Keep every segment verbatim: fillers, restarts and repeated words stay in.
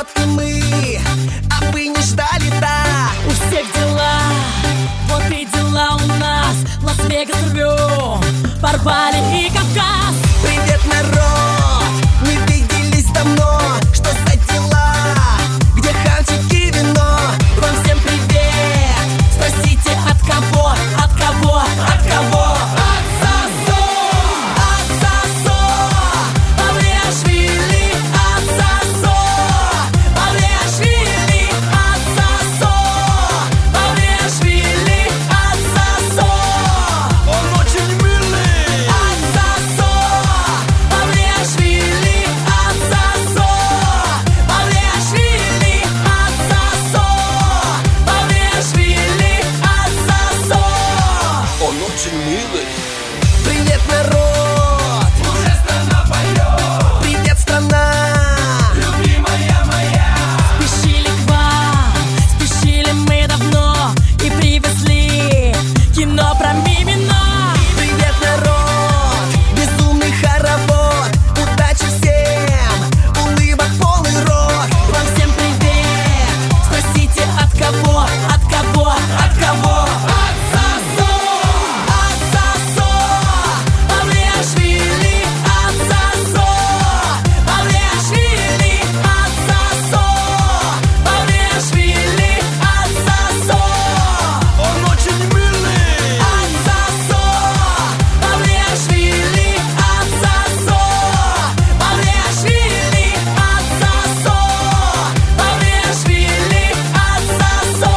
вот и мы, а вы не ждали, да. У всех дела, вот и дела у нас. Лас-Вегас рвем, порвали и Кавказ. Привет, народ, не виделись давно. Что за дела? Где хавчик и вино? Вам всем привет, спросите от кого, от кого, от кого? Отсосу, отсосу, Павлиашвили, отсосу, Павлиашвили, отсосу, Павлиашвили, отсосу. он очень милый. Отсосу, Павлиашвили, отсосу, Павлиашвили, отсосу, Павлиашвили, отсосу. Он очень милый. Привет, народ, Уже страна поет, привет, страна. любимая моя. Спешили к вам, спешили мы давно и привезли кино про Мимино. Привет, народ, безумный хоровод. Удачи всем, улыбок полный рот. Вам всем привет, спросите от кого, от кого, от кого? Отсосу, Отсосу, Павлиашвили, отсосу, Павлиашвили, отсосу, Павлиашвили, отсосу. он очень милый. Отсосу, Павлиашвили, отсосу, Павлиашвили, отсосу, Павлиашвили, отсосу.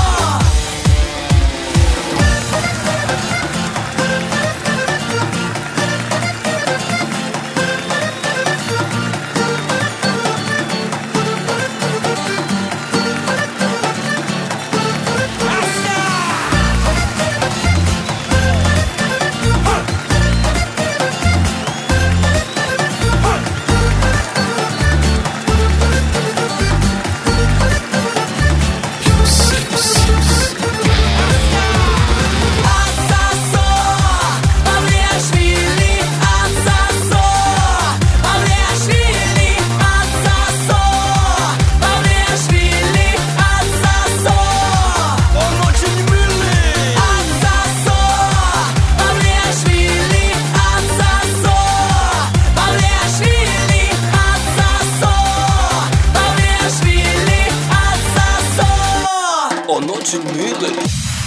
Отсосу, Павлиашвили, отсосу, Павлиашвили, отсосу, Павлиашвили, отсосу. Он очень милый. Отсосу, Павлиашвили, отсосу, Павлиашвили, отсосу, Павлиашвили, отсосу. Он очень милый.